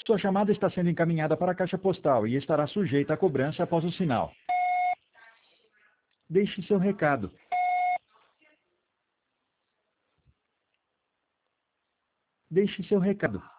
Sua chamada está sendo encaminhada para a caixa postal e estará sujeita a cobrança após o sinal. Deixe seu recado. Deixe seu recado.